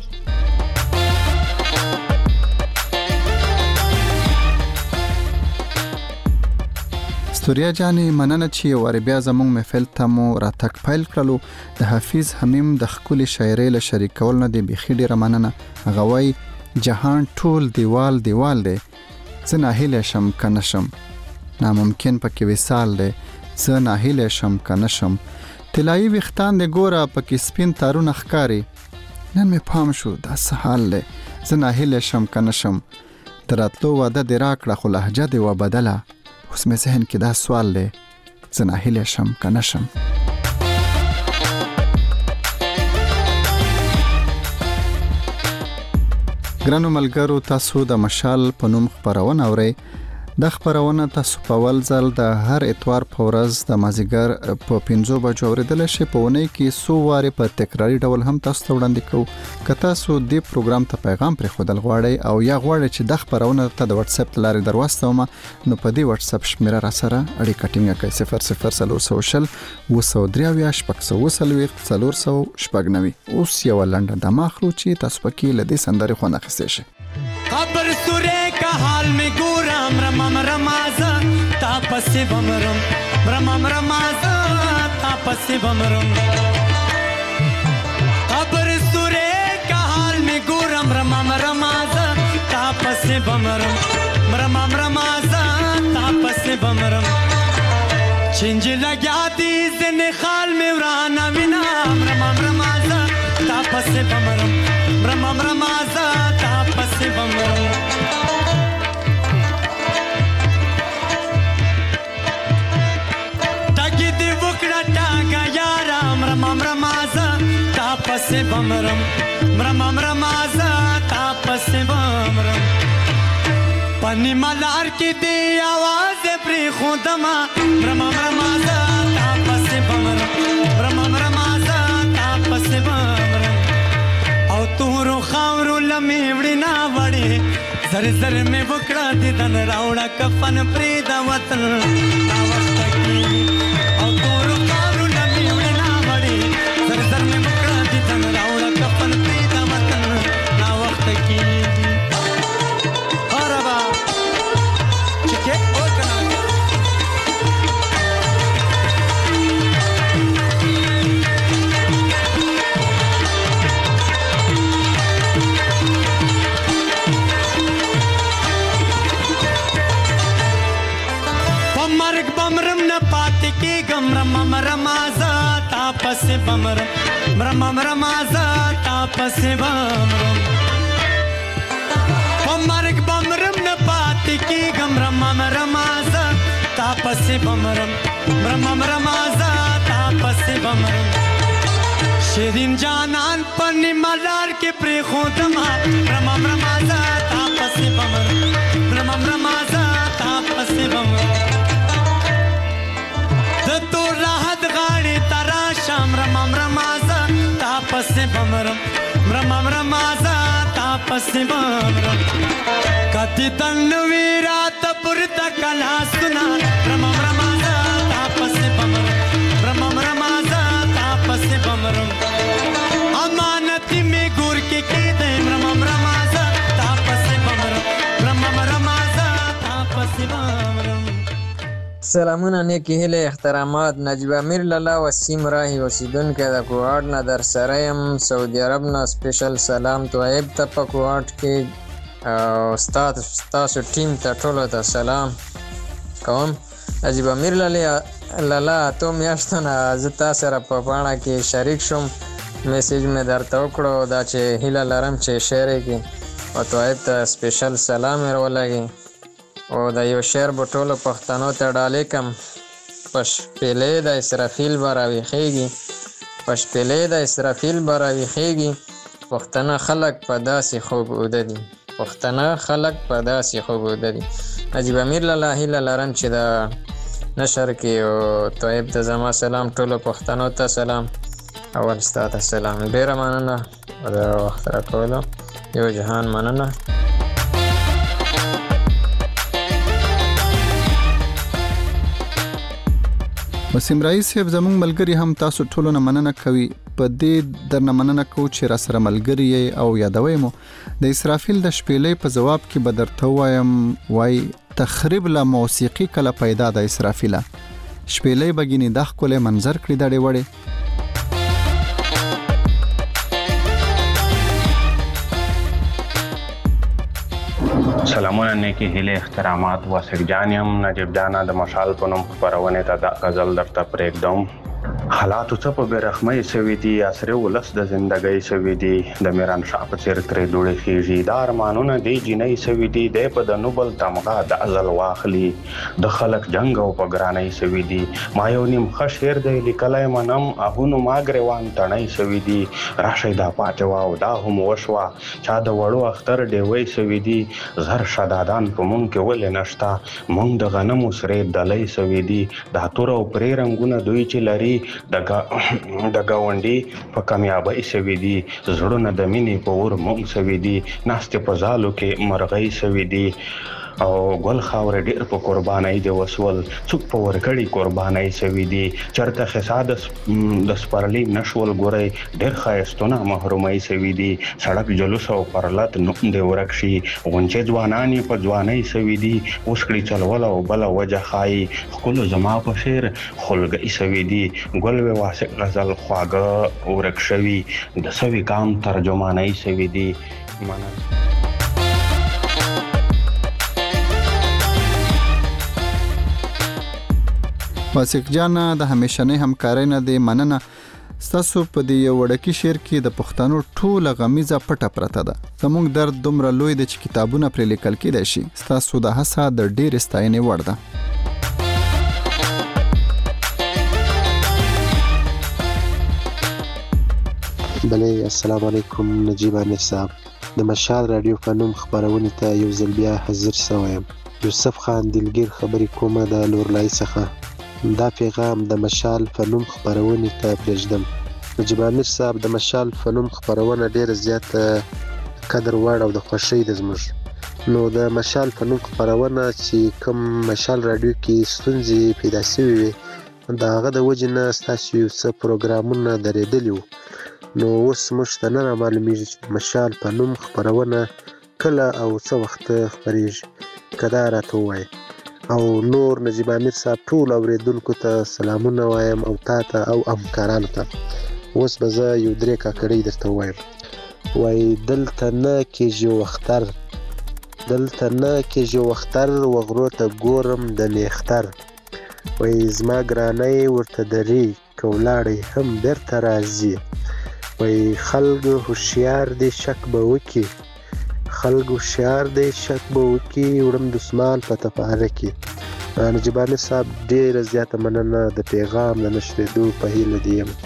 استوریا جانې مننه چې وارې بیا زموږ محفل ته مو راتګ پیل کړلو. د حافظ حمیم د ښکلې شاعرۍ له شریکول نه دې بیخي ډېره مننه. هغه وایي جهان ټول دیوال دیوال دی، زه ناهیلی شم که نشم، ناممکن پکې وصال دی، زه ناهیلی شم که نشم، طلایي ویښتان دې ګوره پکې سپین تارونه ښکاري، نن مې پام شو دا څه حال دی، زه ناهیله شم که نشم د راتلو وعده دې راکړه خو لهجه دې وبدله اوس مې ذهن کې دا سوال دی زه ناهیله شم که نشم ګرانو ملګرو تاسو د مشال په نوم خپرونه اورئ د خپرونه تاسو په ول ځل د هر اتوار په ورځ د مازیګر په 5 بجو اوریدل شي په ونې کې سو واره په تکراری ډول هم تاسو ته وړاندې کوو که تاسو دې پروګرام ته پیغام پرې خودل غواړئ او یا غواړئ چې د خپرونه ته د واتس اپ لارې درواستوم نو په دې واتس اپ شمیره را سره اړیکه ټینګه کړئ 00 اوس یو لنډه د ماخلو چې تاسو پکې لدې سندري خو نه خسته شي خبر سوره کا حال میں گورم رمم رمازا تاپس بمرم رمم رمازا تاپس بمرم خبر سوره کا حال میں گورم رمم رمازا تاپس بمرم رمم رمازا تاپس بمرم چنج لگا دی زن خال میں ورانا وینا رمم رمازا تاپس بمرم رمم رمازا تاپس بمرم تاکی دی وکڑا ٹاگا یارام رمم رمازا تاپس بمرم رمم رمازا تاپس بمرم پنی ملار کی دی آواز پری خودما رمم رمازا تاپس بمرم رمم رمازا تاپس بمرم او تورو خاورو لمی وڑینا وڑی زر زر میں وکڑا دیدن راوڑا کفن پریدا وطن نا وقت کی او تورو خاورو لمی وڑینا وڑی زر زر میں وکڑا دیدن راوڑا کفن پریدا وطن نا وقت کی اور ابا چکے اور کنا مرگ بمرم نہ پاتے کی گم رمم رمازا تاپس بمرم رمم رمازا تاپس بمرم مرگ بمرم نہ پاتے کی گم رمم رمازا تاپس بمرم رمم رمازا تاپس بمرم شیرین جانان پنی ملار کے پری خودما رمم رمازا تاپس بمرم رمم رمازا تاپس بمرم تو راحت غاڑی تراشم رمم رمازا تاپس بمرم رمم رمازا تاپس بمرم کتی تنوی رات پرتا کلا سنا رمم رمازا تاپس بمرم رمم رمازا تاپس بمرم امانتی میں گور کے دیں رمم رمازا تاپس بمرم رمم رمازا تاپس بمرم سلامونه نیکی هیله احترامات نجیب امیر لالا وسیم راهی اوسیدونکی د کوهاټ نه در سره یم سعودي عرب نه سپیشل سلام طیب ته په کوهاټ کې ستاسو ټیم ته ټولو ته سلام کوم نجیب امیر لالا اتو میاشتو نه زه تا سره په پاڼه کې شریک شوم میسیج مې درته وکړو دا چې هیله لرم چې شعر کې او طیب ته سپیشل سلام یې ولګي او د یو شعر به ټولو پښتنو ته ډالۍ کړم په شپېلې د اسرافیل به راویښېږي په شپېلې د اسرافیل به راویښېږي پښتانه خلک په داسې خوب اوده دي پښتانه خلک په داسې خوب اوده دي نجیب امیر لالا هیله لرم چې د نشر کې او طیب ته زما سلام ټولو پښتنو ته سلام اول ستا ته سلام ډېره مننه د وخت راکولو یو جهان مننه وسیم رئیس صاحب زموږ ملګری هم تاسو ټولو نه مننه کوي په دې درنه مننه کوو چې را سره ملګری او یادوي مو د اسرافیل د شپېلې په جواب کې به درته وایم وای تخریب لا موسیقي کله پیدا د اسرافیله شپېلې بګینی د ښکلې منظر کړی د ډېوړې سلامونه نیکی هیله احترامات واسق جانیم نجیب جانا د مشال په نوم خبرونه ته د غزل درته پرېږدم حالاتو څه په برخمۍ سوي دي، عصري ولس د زندګۍ سوي دي، د میران شاه په څېر ترې دوړې خېږي. دا ارمانونه دی جینۍ سوي دي، دی په د نوبل تمغه د ازل واخلي. د خلک جنګ او په ګرانۍ سوي دي. ما یو نیم ښه شعر دی لیکلی منم، اهونو ما ګرېوان تڼۍ سوي دي. راشئ دا پاتې وه او دا هم وشوه، چا د وړو اختر ډیوۍ سوي دي. زر شدادان په مونږ کې ولې نشته، مونږ د غنمو سرې دلۍ سوي دي. دا تور او پرې رنګونه دوی چې لري د ګاونډي په کامیابۍ سوي دي. زړونه د مینې په اور مونږ سوي دي، ناستې په ځالو کې مرغۍ سوي دي. او ګل خاورې ډېر په قربانۍ دی وسول، څوک په ورکړي قربانۍ سوي دي. چرته خسا د سپرلي نشول ګورئ، ډېر ښایستونه محرومۍ سوي دي. سړک جلوس او پرلت نوم دی ورک شي، غونچې ځوانان یې په ځوانۍ سوي دي. اوس کړي چلول او بله وجه ښایي، ښکلو زما په شعر خلګۍ سوي دي. ګل وې واسق غزل خواږه ورک شوي، د سوي کام ترجمانۍ سوي دي. واسق جان د همیشنۍ همکارۍ نه دی مننه. ستاسو په دې یو وړکی شعر کې د پښتنو ټوله غمیزه پټه پرته ده. زموږ درد دومره لوی دی چې کتابونه پرې لیکل کېدای شي. ستاسو د هڅه د ډېرې ستاینې وړ ده. بله السلام علیکم، نجیب امیر صاحب د مشال رادیو په نوم خپرونې ته یو ځل بیا حاضر شوی یم. یوسف خان دلګیر خبرې کومه د لورلای څخه. دا پیغام د مشال په نوم خپرونې ته پرېږدم. نجیب امیر صاحب د مشال په نوم خپرونه ډېره زیاته قدر وړ او د خوښۍ ده زموږ. نو د مشال په نوم خپرونه چې کوم مشال رادیو کې ستونزې پیدا شوې وي، د هغه د وجې نه ستاسو یو څه پروګرامونه درېدلي وو. نو اوس موږ ته نه رامعلومېږي چې د مشال په نوم خپرونه کله او څه وخت خپرېږي. که دا راته ووایي. او نور نجیب امیر صاحب ټول اوریدونکو ته سلامونه وایم، او تا ته او همکارانو ته. اوس به زه یو 3 کاکړۍ درته ووایم. وایي دلته نه کېږي وختر، دلته نه کېږي وختر، وغرو ته ګورم د نیختر. وایي زما ګرانۍ ورته درې که ولاړئ هم بېرته راځي. وایي خلکو هوښیار دی شک به وکړي، خلک هوښیار دی شک به وکړي، وړم دسمال په تفاره کې. نجیب امیر صاحب ډېره زیاته مننه، د پیغام د نشرېدو په هیله دې یم.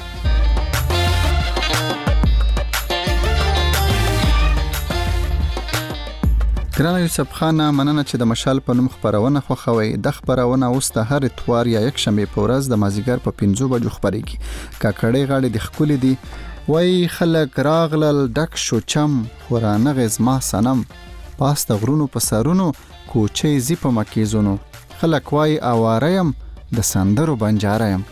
ګرانه یوسف خان مننه چې د مشال په نوم خپرونه خوښوئ. د خپرونه اوس د هر اتوار یا یکشنبې په ورځ د مازدیګر په 5 بجو خپرېږي. کاکړۍ غاړې د ښکلې دي. وای خلک راغلل ډک شو چم، خورانغې زما صنم، پاس د غرونو په سرونو کوچۍ زی په مکیزونو. خلک وای اواره یم د سندرو بنجاره یم.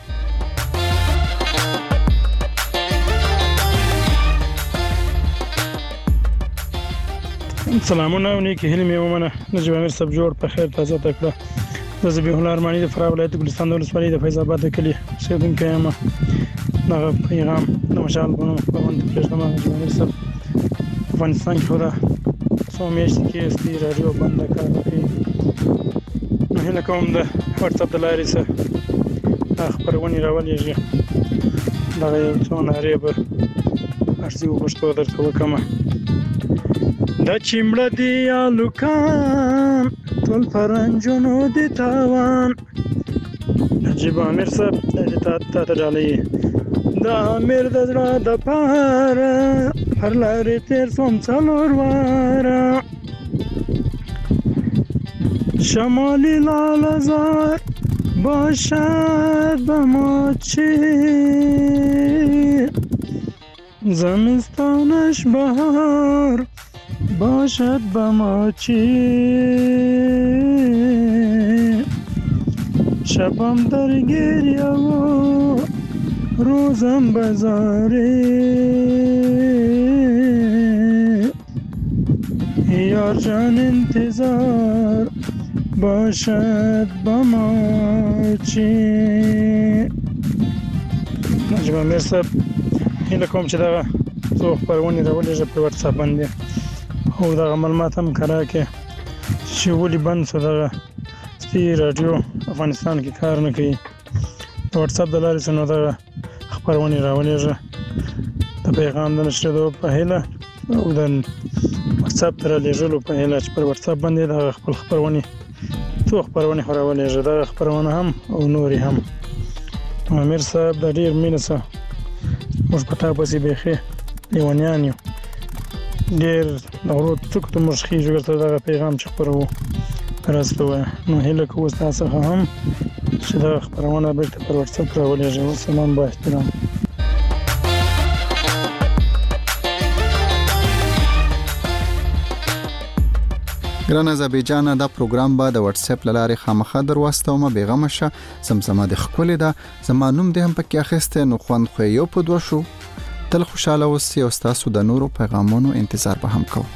سلامونه او نیکی هیلې مې ومنه. نجیب امیر صاحب جوړ په خیر تازه تکړه. د ذبیح الله ارماني د فراه ولایت ګلستان د ولسوالۍ د فیض آباد د کلي اوسېدونکی یم. دغه پیغام د مشال په نوم خپرونه ته پرېږدم. نجیب امیر صاحب افغانستان کې خو دا څو میاشتې کېږي راډیو بنده کار نه کوي. نو هیله کوم د وټساپ د لارې څه دا خپرونې راولېږي. دغه یو څو نارې به عرضي په پښتو درته وکړمه. دا چې مړه دي الوکان ټول فرنجونو دي تاوان. نجیب امیر صاحب تا ته ډالۍ د امیر د زړه د پاره هر لارې تېر سوم 4 واره. شمالی لالزار باشد به ما چی، زمستانش بهار باشد به ما چی. شبم در گریه و روزم بزاره، یار جان انتظار باشد به ما چی. نجیب امیر صاحب هیله کوم چې دغه څو خپرونې راولېږه په وټساپ باندې، او دغه معلومات هم کره کړې چې ولې بند شو دغه سپي راډیو افغانستان کې کار نه کوي. د واتس اپ د لارې څخه نو دغه خپرونې راولېږه د پیغام د نشریدو په هیله او د واتس اپ ته رالېږلو په هیله چې پر واتس اپ باندې دغه خپل خپرونې څو خپرونې خو راولېږه دغه خپرونه هم او نورې هم. امیر صاحب د ډېر مینه څخه موږ په تا پسې بیخي لیونیان یو ډېر د غرو څوکو ته موږ خېږو درته دغه پیغام چې خپروو راز ته ووایه. نو هیله کوو ستا څخه هم چې دغه خپرونه بېرته پر واتس اپ راولېږي. سلام با احترام. ګران ازبیجانه دا پروګرام به د واتس اپ لاره خامخا درواستومه بیغمه شه زمزمه د خپل ده زما نوم دې هم پکې اخیسته نو خوند خو یو په دوه شو تل خوشاله اوسئ او تاسو د نورو پیغامونو انتظار به هم کوو.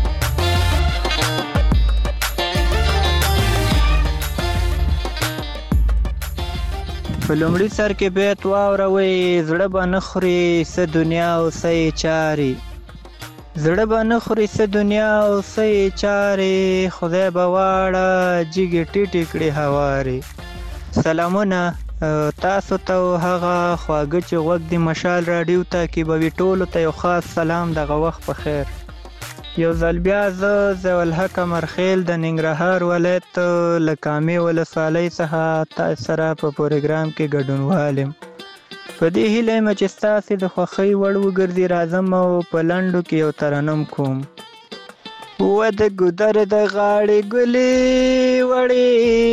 په لومړي سر کې بیت واوروي زړه به نه خوري څه دنیا او څه چارې زړه به نه خوري څه دنیا او څه چارې خدای به واړه جګې ټیټې کړې هوارې. سلامونه تاسو ته هغه خواږه چې غوږ د مشال راډیو تعقیبوي ټولو ته یو خاص سلام دغه وخت په خیر. یو ځل بیا زه ضیاءالحق امرخیل د ننګرهار ولایت له کامې ولسوالۍ څخه تاسو سره په پروګرام کې ګډونوال یم. په دې هیله یم چې ستاسې د خوښۍ وړ وګرځي راځم او په لنډو کې یو ترنم کوم. و د ګودر د غاړې ګلې وړې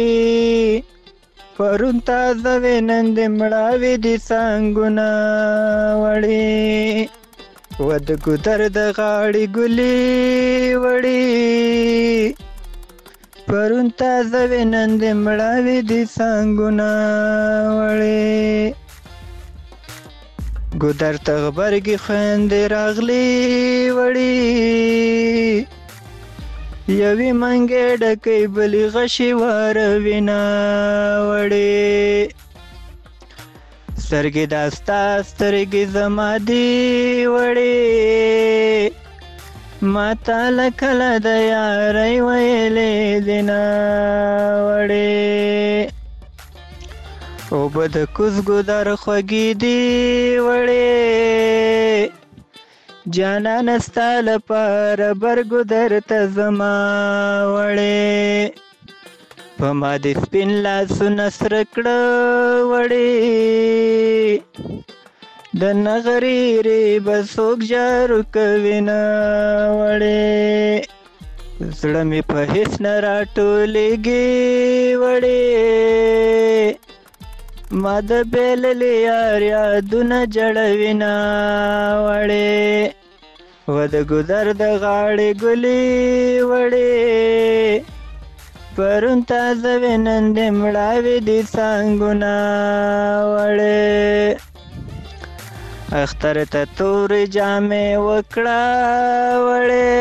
پرون تازه وې نن دې مړاوې دي څانګونه وړې و د ګودر د غاړې ګلې وړې پرون تازه وې نن دې مړاوې دي څانګونه وړې ګودر ته غبرګې خویندې راغلې وړې یوې منګې ډکې بلې غشې واروینه وړې سترګې دا ستا سترګې زما دي وړې ما تاله کله د یارۍ ویلې دینه وړې اوبه د کوز ګودر خوږې دي وړې جانانه ستا لپاره برګودر ته زما وړې په ما د سپین لاسونه سره کړه وړې د نغریرې به څوک جارو کوینه وړې زړه مې په هېڅ نه راټولېږي وړې ما د بیللې یار یادونه جړوینه وړې و د ګودر د غاړې ګلې وړې پرون تازه وې نن دې مړاوې دي څانګونه وړې اختر ته تورې جامې وکړه وړې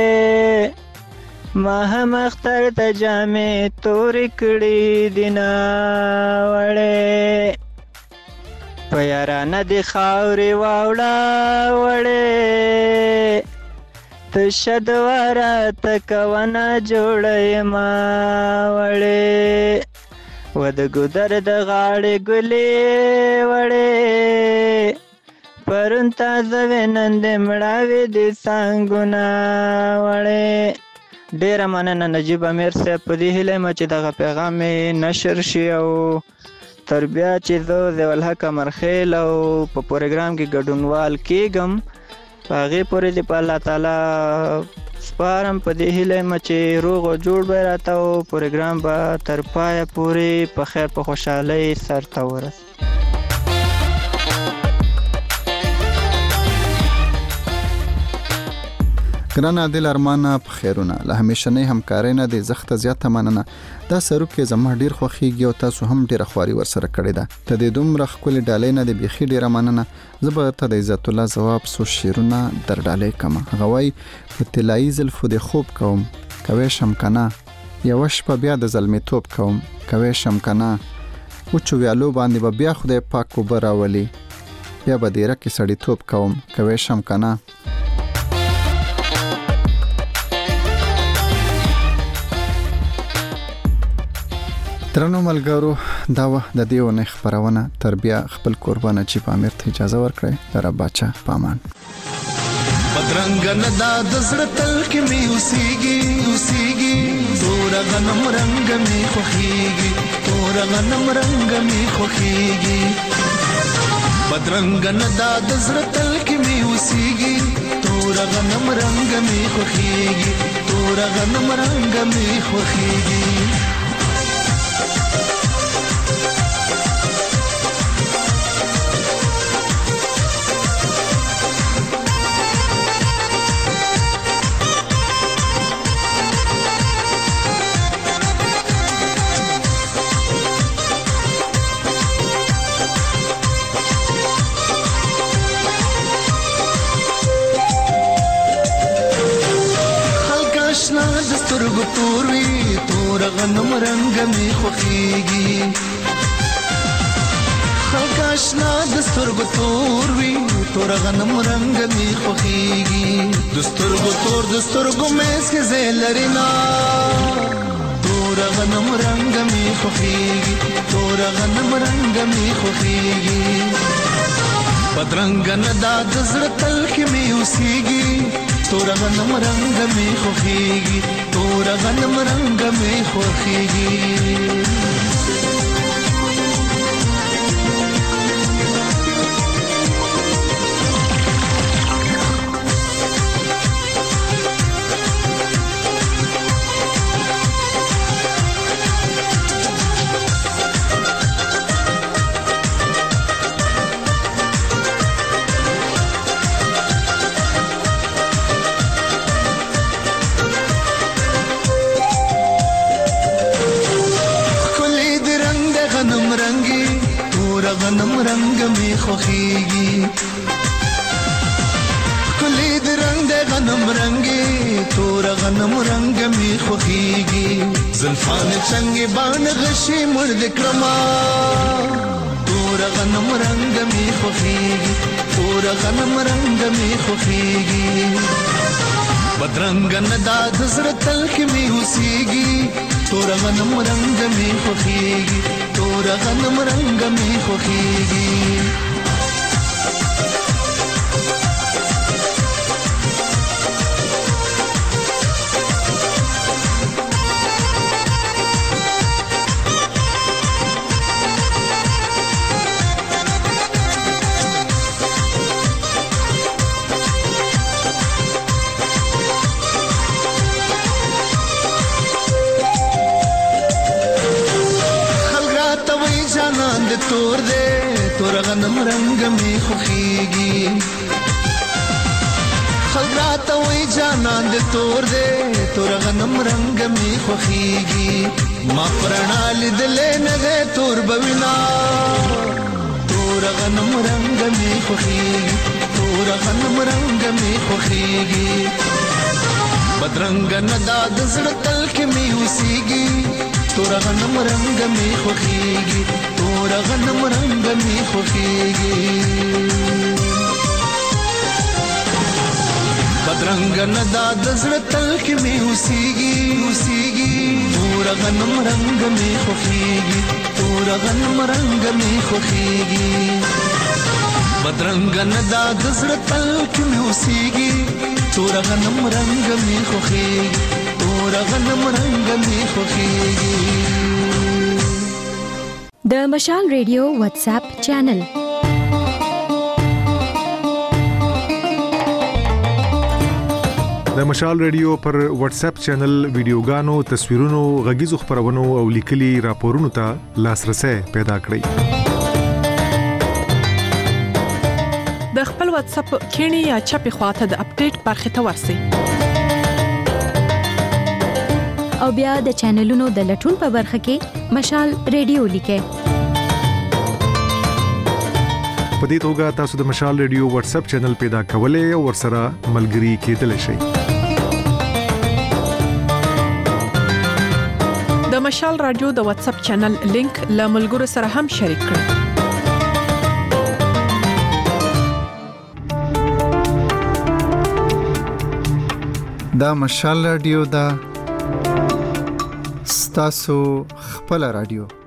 ما هم اختر ته جامې تورې کړې دینه وړې په یارانه دې خاورې واوړه وړې تشه دواره ته کوونه جوړه یمه وړې و د ګودر د غاړې ګلې وړې پرون تازه وې نن دې مړاوې دي څانګونه وړې. ډیره مننه نجیب امیر صاحب. په دې هیله یم چې دغه پیغام مې نشر شي او تر بیا چې زه ضیاءالحق امرخیل او په پروګرام کې ګډونوال کېږم په هغې پورې دې په الله تعالی سپارم. په دې هیله یم چې روغ او جوړ به راته او پروګرام به تر پایه پورې په خیر په خوشحالۍ سرته ورسي. ګران عادل ارمانه په خیرونه له همیشنۍ همکارۍ نه د زخته زیاته مننه. دا سروک کې زما ډیر خوښیږي او تاسو هم ډیر خواري ورسره کړی ده. ته د دومره ښکلې ډالۍ نه د بیخي ډیره مننه. زه به ته د عزت الله ځواب سو شیرونه در ډالۍ کما غوي په طلایي زلفو د خوب کوم کوي شم کنه یو شپه بیا د زلمی توپ کوم کوي شم کنه او چو ویالو باندې به بیا خدای پاک کو براولي بیا به ډیره کې سړی توپ کوم کوي شم کنه. درنو ملګرو دا د دې ونې خبرونه تربیه خپل قربانه چې پامیر ته اجازه ورکړي در باچا پامان بدرنګ نه دا د زړه تل کې می اوسېږي تور غنم رنگ می خوخيږي بدرنګ نه دا د زړه تل کې می اوسېږي تور غنم رنگ می خوخيږي تور غنم رنگ می خوخيږي خلک آشنا د سترګو تور وي تور غنم رنگ می خوخيږي د سترګو مېس کې زلرینا تور غنم رنگ می خوخيږي بدرنګ نه دا د زړه تل کې می اوسېږي تور غنم رنگ می خوخيږي کلی د غنم رنگي تور غنم رنگ می خوخيږي زلفان څنګه بان غشي مرد کرما تور غنم رنگ می خوخيږي بدرنګ نه دا د زړه تل کې می اوسېږي تور غنم رنگ می خوخيږي تور غنم رنگ می خوخيږي خلک راته وای جانان دې تور غنم رنگ می خوخيږي ما پرانا لیدلې نه ده تور بوینا تور غنم رنگ می خوخيږي بدرنګ نه دا د زړه تل کې می اوسېږي تور غنم رنگ می خوخيږي بدرنګ نه دا د زړه تل کې می اوسېږي تور غنم رنگ می خوخيږي بدرنګ نه دا د زړه تل کې می اوسېږي تور غنم رنگ می خوخيږي د مشال ریډیو واتس اپ چینل د مشال ریډیو پر واتس اپ چینل ویډیوګانو تصویرونو غږیزو خبرونو او لیکلي راپورونو ته لاسرسي پیدا کړئ د خپل واتس اپ کینی یا چپی خواته د اپډیټ برخه ته ورسئ او بیا د چینلونو د لټون په برخه کې مشال ریډیو لیکئ په دې توګه تاسو د مشال ریډیو واتس اپ چینل پیدا کولای او ورسره ملګري کېدلی شئ د مشال رادیو د واتس اپ چینل لینک له ملګرو سره هم شریک کړئ دا مشال رادیو دا ستاسو خپل رادیو